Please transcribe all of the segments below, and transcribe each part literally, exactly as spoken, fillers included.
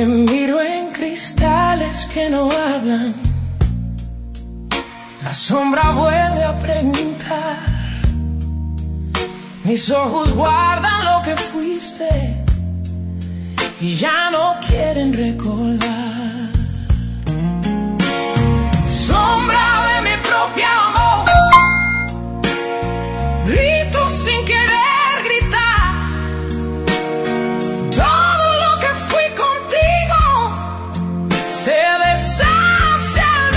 Me miro en cristales que no hablan. La sombra vuelve a preguntar. Mis ojos guardan lo que fuiste y ya no quieren recordar. Sombra de mi propia voz, grito sin querer gritar. Todo lo que fui contigo se deshace al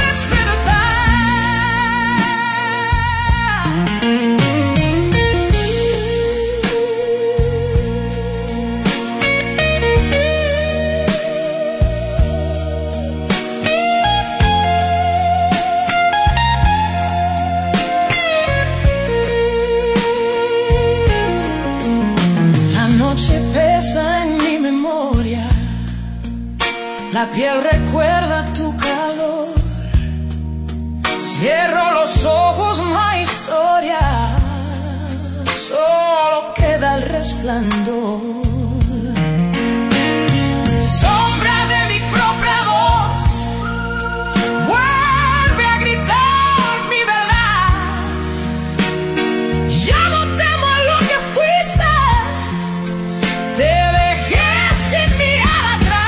la piel recuerda tu calor. Cierro los ojos, no hay historia, solo queda el resplandor. Sombra de mi propia voz, vuelve a gritar mi verdad. Ya no temo a lo que fuiste, te dejé sin mirar atrás.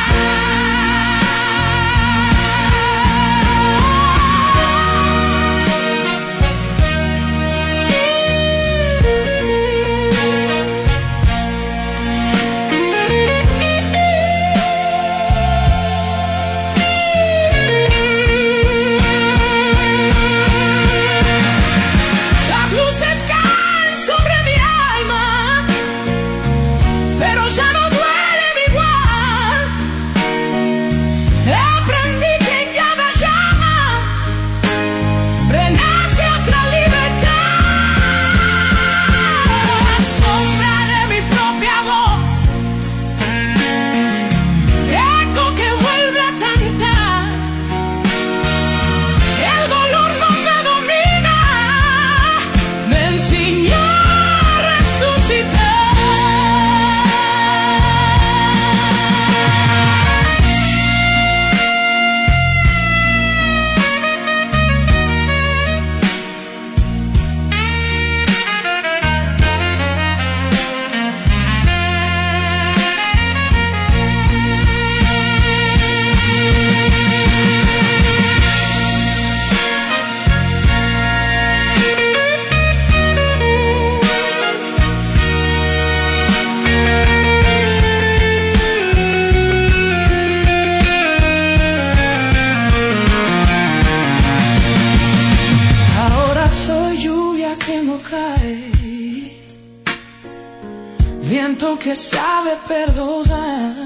Viento que sabe perdonar.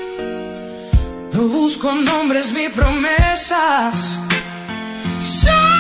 No busco nombres ni promesas. Soy